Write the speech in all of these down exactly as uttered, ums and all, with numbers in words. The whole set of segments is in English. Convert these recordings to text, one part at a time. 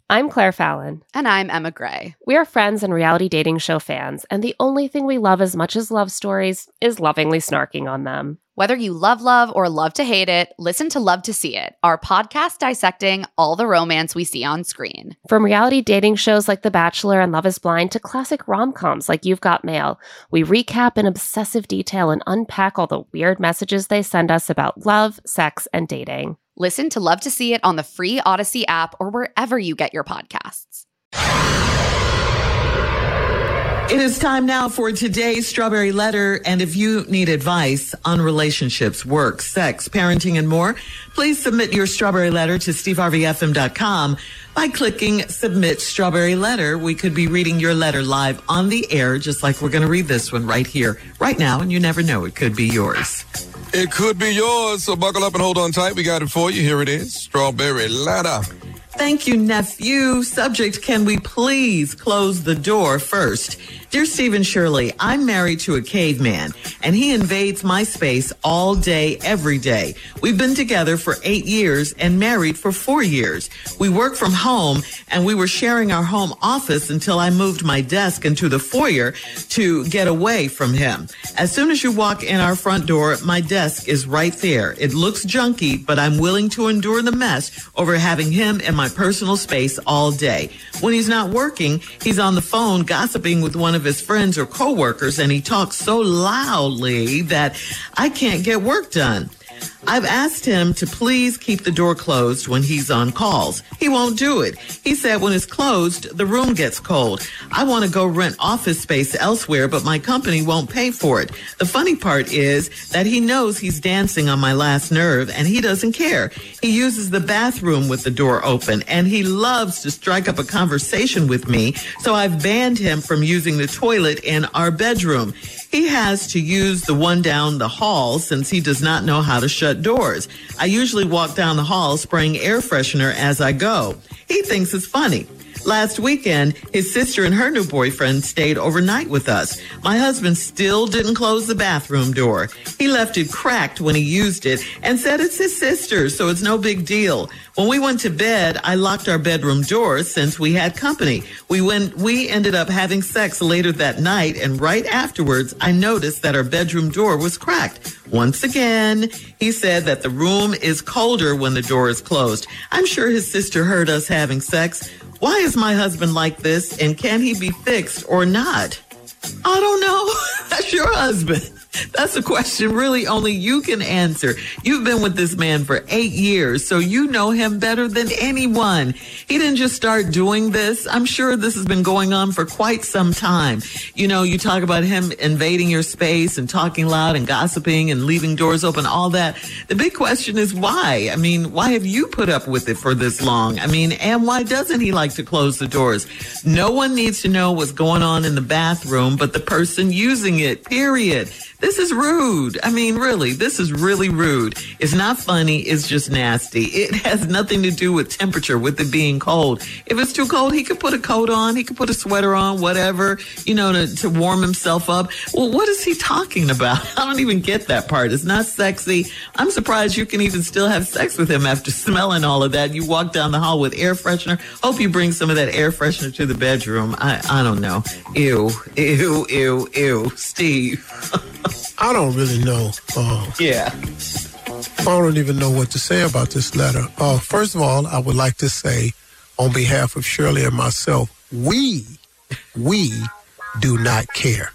I'm Claire Fallon. And I'm Emma Gray. We are friends and reality dating show fans, and the only thing we love as much as love stories is lovingly snarking on them. Whether you love love or love to hate it, listen to Love to See It, our podcast dissecting all the romance we see on screen. From reality dating shows like The Bachelor and Love is Blind to classic rom-coms like You've Got Mail, we recap in obsessive detail and unpack all the weird messages they send us about love, sex, and dating. Listen to Love to See It on the free Odyssey app or wherever you get your podcasts. It is time now for today's Strawberry Letter, and if you need advice on relationships, work, sex, parenting, and more, please submit your Strawberry Letter to steve harvey f m dot com by clicking Submit Strawberry Letter. We could be reading your letter live on the air, just like we're going to read this one right here, right now, and you never know, it could be yours. It could be yours, so buckle up and hold on tight. We got it for you. Here it is, Strawberry Letter. Thank you, nephew. Subject, can we please close the door first? Dear Stephen Shirley, I'm married to a caveman, and he invades my space all day, every day. We've been together for eight years and married for four years. We work from home, and we were sharing our home office until I moved my desk into the foyer to get away from him. As soon as you walk in our front door, my desk is right there. It looks junky, but I'm willing to endure the mess over having him in my personal space all day. When he's not working, he's on the phone gossiping with one of his friends or coworkers, and he talks so loudly that I can't get work done. I've asked him to please keep the door closed when he's on calls. He won't do it. He said when it's closed, the room gets cold. I want to go rent office space elsewhere, but my company won't pay for it. The funny part is that he knows he's dancing on my last nerve, and he doesn't care. He uses the bathroom with the door open, and he loves to strike up a conversation with me, so I've banned him from using the toilet in our bedroom. He has to use the one down the hall since he does not know how to shut doors. I usually walk down the hall spraying air freshener as I go. He thinks it's funny. Last weekend, his sister and her new boyfriend stayed overnight with us. My husband still didn't close the bathroom door. He left it cracked when he used it and said it's his sister, so it's no big deal. When we went to bed, I locked our bedroom door since we had company. We went, we ended up having sex later that night, and right afterwards, I noticed that our bedroom door was cracked. Once again, he said that the room is colder when the door is closed. I'm sure his sister heard us having sex. Why is my husband like this, and can he be fixed or not? I don't know. That's your husband. That's a question really only you can answer. You've been with this man for eight years, so you know him better than anyone. He didn't just start doing this. I'm sure this has been going on for quite some time. You know, you talk about him invading your space and talking loud and gossiping and leaving doors open, all that. The big question is why? I mean, why have you put up with it for this long? I mean, and why doesn't he like to close the doors? No one needs to know what's going on in the bathroom but the person using it, period. This is rude. I mean, really, this is really rude. It's not funny. It's just nasty. It has nothing to do with temperature, with it being cold. If it's too cold, he could put a coat on. He could put a sweater on, whatever, you know, to, to warm himself up. Well, what is he talking about? I don't even get that part. It's not sexy. I'm surprised you can even still have sex with him after smelling all of that. You walk down the hall with air freshener. Hope you bring some of that air freshener to the bedroom. I, I don't know. Ew, ew, ew, ew. Steve. I don't really know. Uh, yeah. I don't even know what to say about this letter. Uh, first of all, I would like to say, on behalf of Shirley and myself, we, we do not care.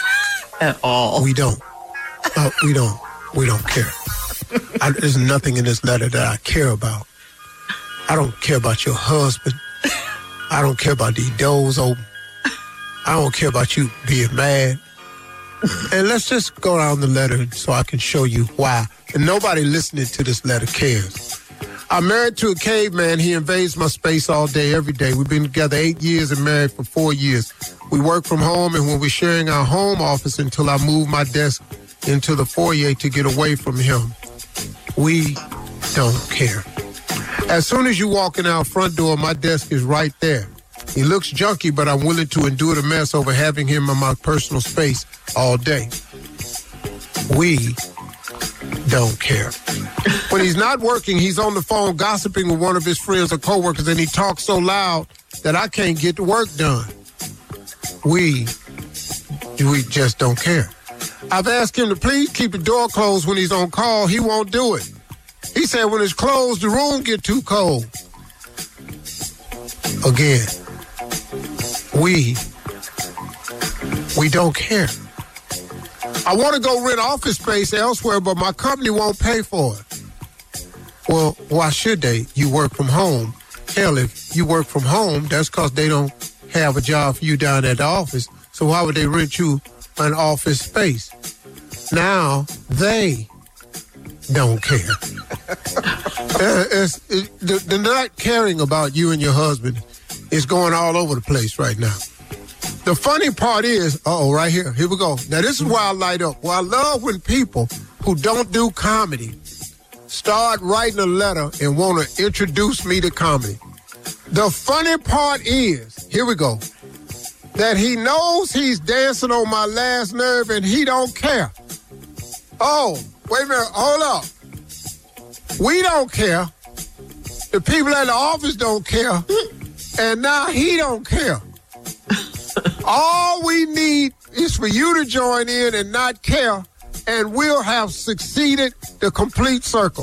At all. We don't. Uh, we don't. We don't care. I, there's nothing in this letter that I care about. I don't care about your husband. I don't care about these doors open. I don't care about you being mad. And let's just go down the letter so I can show you why. And nobody listening to this letter cares. I'm married to a caveman. He invades my space all day, every day. We've been together eight years and married for four years. We work from home, and when we're sharing our home office until I move my desk into the foyer to get away from him, we don't care. As soon as you walk in our front door, my desk is right there. He looks junky, but I'm willing to endure the mess over having him in my personal space all day. We don't care. When he's not working, he's on the phone gossiping with one of his friends or coworkers, and he talks so loud that I can't get the work done. We, we just don't care. I've asked him to please keep the door closed when he's on call. He won't do it. He said when it's closed, the room get too cold. Again, we, we don't care. I want to go rent office space elsewhere, but my company won't pay for it. Well, why should they? You work from home. Hell, if you work from home, that's because they don't have a job for you down at the office. So why would they rent you an office space? Now they don't care. uh, it's, it, the, the not caring about you and your husband is going all over the place right now. The funny part is, uh-oh, right here, here we go. Now this is why I light up. Well, I love when people who don't do comedy start writing a letter and want to introduce me to comedy. The funny part is, here we go, that he knows he's dancing on my last nerve and he don't care. Oh, wait a minute, hold up. We don't care. The people at the office don't care. And now he don't care. All we need is for you to join in and not care, and we'll have succeeded the complete circle.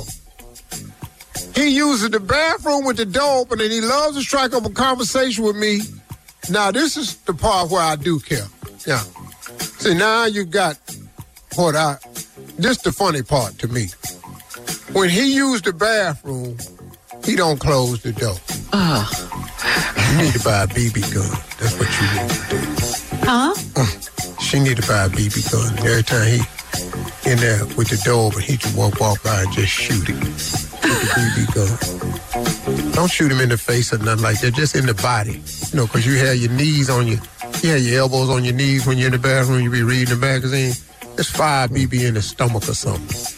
He uses the bathroom with the door open, and he loves to strike up a conversation with me. Now, this is the part where I do care. Yeah. See, now you got what I... This is the funny part to me. When he used the bathroom, he don't close the door. Ah. You need to buy a B B gun. That's what you need to do. Huh? Mm. She need to buy a B B gun. Every time he in there with the door open, he can walk, walk by and just shoot him with the B B gun. Don't shoot him in the face or nothing like that. Just in the body. You know, because you have your knees on your, you have your elbows on your knees when you're in the bathroom. You be reading the magazine. It's five B B in the stomach or something.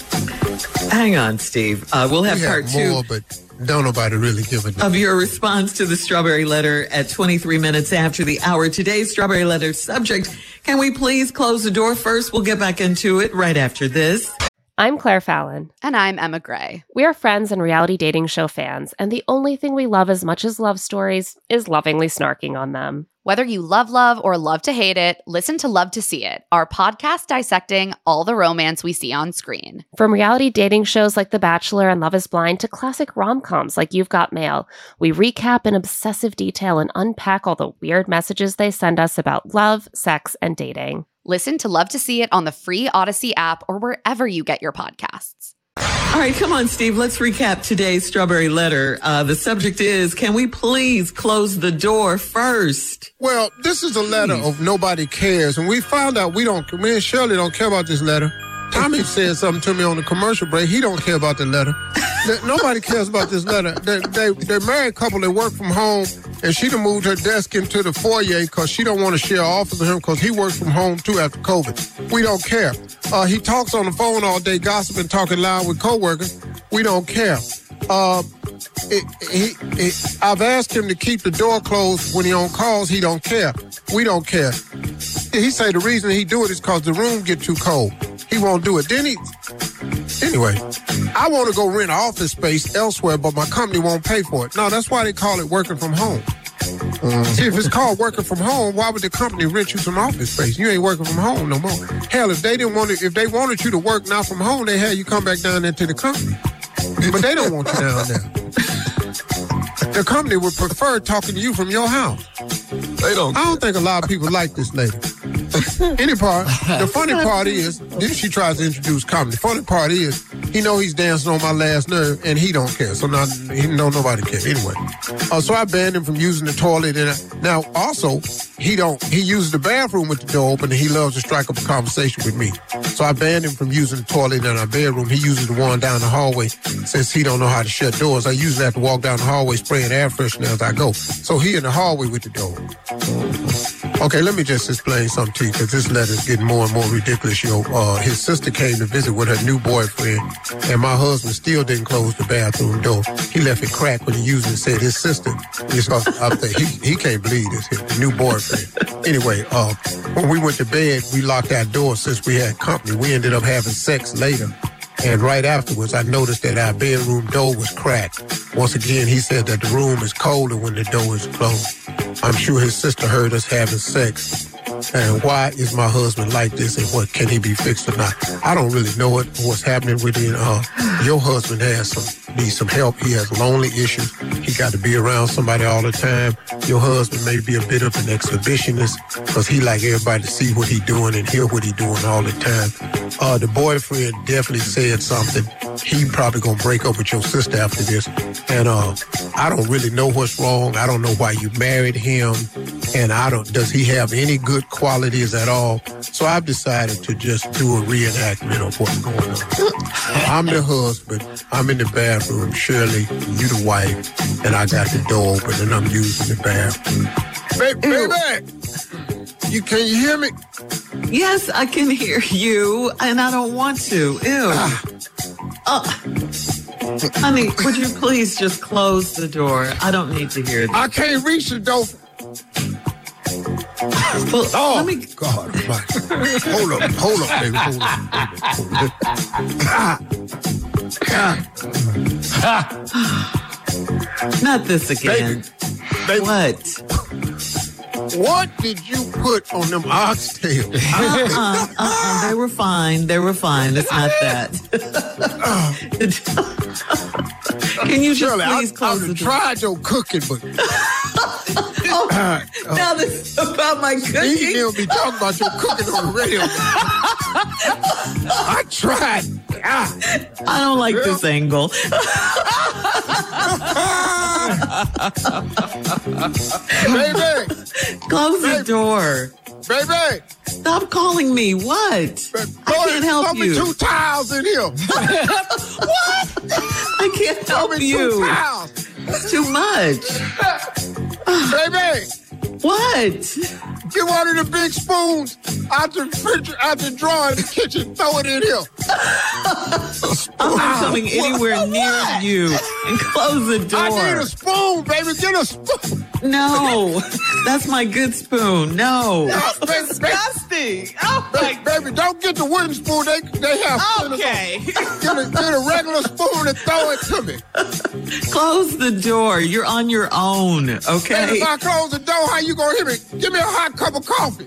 Hang on, Steve. Uh, we'll have we part have two. More, but don't nobody really give a damn. Of your response to the Strawberry Letter at twenty-three minutes after the hour. Today's Strawberry Letter subject, can we please close the door first? We'll get back into it right after this. I'm Claire Fallon. And I'm Emma Gray. We are friends and reality dating show fans, and the only thing we love as much as love stories is lovingly snarking on them. Whether you love love or love to hate it, listen to Love to See It, our podcast dissecting all the romance we see on screen. From reality dating shows like The Bachelor and Love is Blind to classic rom-coms like You've Got Mail, we recap in obsessive detail and unpack all the weird messages they send us about love, sex, and dating. Listen to Love to See It on the free Odyssey app or wherever you get your podcasts. All right, come on, Steve. Let's recap today's Strawberry Letter. Uh, the subject is, can we please close the door first? Well, this is a letter of nobody cares, and we found out we don't, me and Shirley don't care about this letter. Tommy said something to me on the commercial break. He don't care about the letter. Nobody cares about this letter. They, they, they're a married couple that work from home, and she done moved her desk into the foyer because she don't want to share office with him because he works from home too after COVID. We don't care. Uh, he talks on the phone all day, gossiping, talking loud with coworkers. We don't care. Uh, it, he, it, I've asked him to keep the door closed when he on calls. He don't care. We don't care. He say the reason he do it is because the room get too cold. He won't do it. Then he... Anyway, I want to go rent an office space elsewhere, but my company won't pay for it. No, that's why they call it working from home. Mm-hmm. See, if it's called working from home, why would the company rent you some office space? You ain't working from home no more. Hell, if they didn't want to, if they wanted you to work not from home, they had you come back down into the company. But they don't want you down there. The company would prefer talking to you from your house. They don't. I don't think a lot of people like this lady. Any part, the funny part is, then she tries to introduce comedy. The funny part is, he know he's dancing on my last nerve, and he don't care. So now, he know nobody cares anyway. Uh, so I banned him from using the toilet. And I, now, also, he don't. He uses the bathroom with the door open, and he loves to strike up a conversation with me. So I banned him from using the toilet in our bedroom. He uses the one down the hallway. Since he don't know how to shut doors, I usually have to walk down the hallway spraying air freshener as I go. So he in the hallway with the door. Okay, let me just explain something to you, because this letter's getting more and more ridiculous. You know, uh, his sister came to visit with her new boyfriend, and my husband still didn't close the bathroom door. He left it cracked when he used it and said his sister. It's, uh, I think he, he can't believe this, his new boyfriend. Anyway, uh, when we went to bed, we locked our door since we had company. We ended up having sex later. And right afterwards, I noticed that our bedroom door was cracked. Once again, he said that the room is colder when the door is closed. I'm sure his sister heard us having sex. And why is my husband like this, and what can he be fixed or not? I don't really know it, what's happening with him. Uh, your husband has some, needs some help. He has lonely issues. He got to be around somebody all the time. Your husband may be a bit of an exhibitionist because he like everybody to see what he doing and hear what he doing all the time. Uh, the boyfriend definitely said something. He probably gonna break up with your sister after this. And uh, I don't really know what's wrong. I don't know why you married him. And I don't, does he have any good qualities at all? So I've decided to just do a reenactment of what's going on. I'm the husband. I'm in the bathroom. Shirley, you the wife. And I got the door open and I'm using the bathroom. Baby, baby, you, can you hear me? Yes, I can hear you, and I don't want to. Ew. Ah. Uh, honey, would you please just close the door? I don't need to hear that. I can't reach the door. Well, Oh, let me... God. Hold up, hold up, baby, hold up, baby. Hold up. Not this again. Baby, baby. What? What did you put on them oxtails? Uh-uh, uh-uh. They were fine. They were fine. It's not that. Can you just Shirley, please I, close I the door? tried your cooking, but Oh, uh, uh, now this is about my he cooking. don't be talking about your cooking on the radio. I tried. Ah. I don't like Girl. this angle. Baby, Close the Baby. door. baby. Stop calling me. What? I can't help Throw me you. two towels in here. I can't Throw help me two you. towels. It's too much. Baby, What? get one of the big spoons out the fridge, out the drawer in the kitchen. Throw it in here. I'm not coming anywhere near you. And close the door. I need a spoon, baby. Get a spoon. No, that's my good spoon. No. That's disgusting. Oh Baby, baby, don't get the wooden spoon. They they have. Okay. Get a, get a regular spoon and throw it to me. Close the door. You're on your own, And okay? if I close the door, how you gonna hear me? Give me a hot cup of coffee.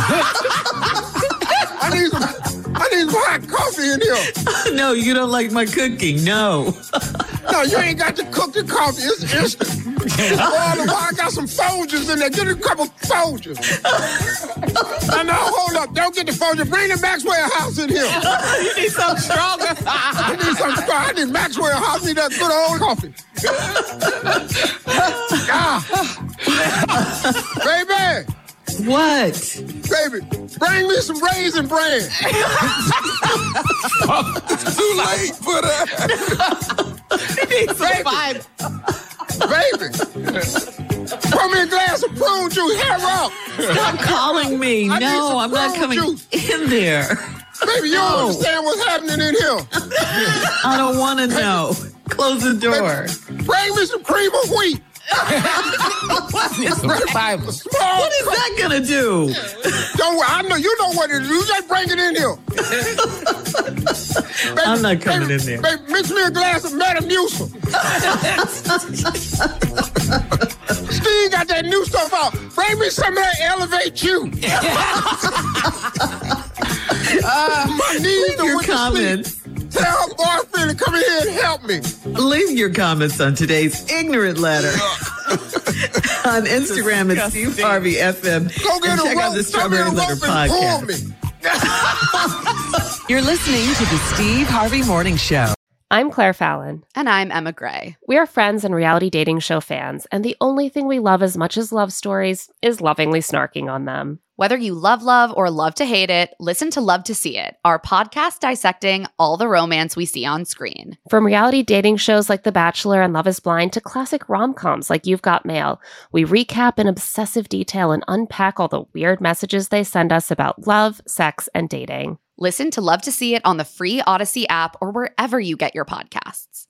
I need some. I need some hot coffee in here. No, you don't like my cooking. No. No, you ain't got to cook the coffee. It's instant. All the while, I got some Folgers in there. Get a couple Folgers. I know, hold up. Don't get the Folgers. Bring the Maxwell House in here. You need something stronger. I need some strong. I need Maxwell House. I need that good old coffee. Ah. Baby. What? Baby, bring me some raisin bran. It's too late for that. Baby. Baby. Pour me a glass of prune juice. Hair up. Stop calling me. I need No, some I'm not prune coming juice. in there. Baby, you don't No. understand what's happening in here. I don't want to know. Close the door. Bring me some cream of wheat. What Bible. Small. is that gonna do? Don't worry. I know you know what it is. You just bring it in here. Baby, I'm not coming baby, in there. Baby, mix me a glass of Metamucil. Steve got that new stuff out. Bring me some of that Elevate You. uh, my knees are Your with the comments. sleep. Tell her boyfriend to come in here and help me. Leave your comments on today's ignorant letter on Instagram at Steve Harvey F M. Go get and a check out rope. the Strawberry Come get a Letter rope and pull podcast. me. You're listening to the Steve Harvey Morning Show. I'm Claire Fallon. And I'm Emma Gray. We are friends and reality dating show fans, and the only thing we love as much as love stories is lovingly snarking on them. Whether you love love or love to hate it, listen to Love to See It, our podcast dissecting all the romance we see on screen. From reality dating shows like The Bachelor and Love is Blind to classic rom-coms like You've Got Mail, we recap in obsessive detail and unpack all the weird messages they send us about love, sex, and dating. Listen to Love to See It on the free Odyssey app or wherever you get your podcasts.